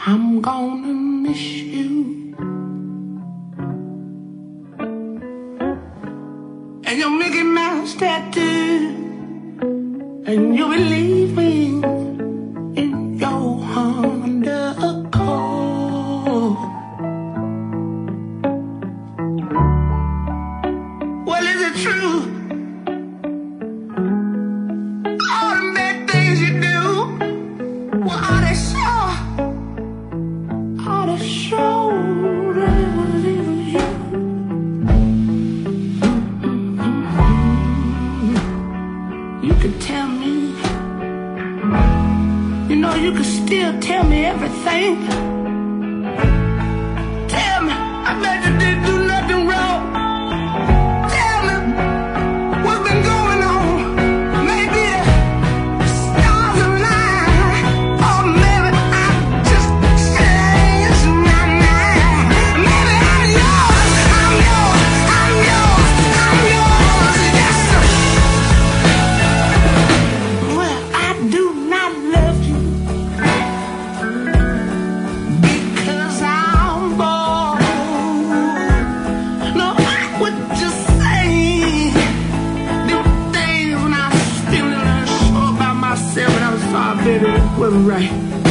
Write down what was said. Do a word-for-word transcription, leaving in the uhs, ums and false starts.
I'm gonna miss you. And your Mickey Mouse tattoo, and you'll be leaving in your Honda Accord. Well, is it true? All the bad things you do, well, are they sure? Are they sure that it was even you? You could tell me, you know, you could still tell me everything. Tell me, I bet you didn't do nothing wrong. Tell me what's been going on. Maybe the stars align, or maybe I just changed my mind. Maybe I'm yours, I'm yours, I'm yours, I'm yours, yes sir. Well, I do not love you because I'm bored. No, I would just say them things when I was feeling unsure about myself, and I was sorry, baby, it wasn't right.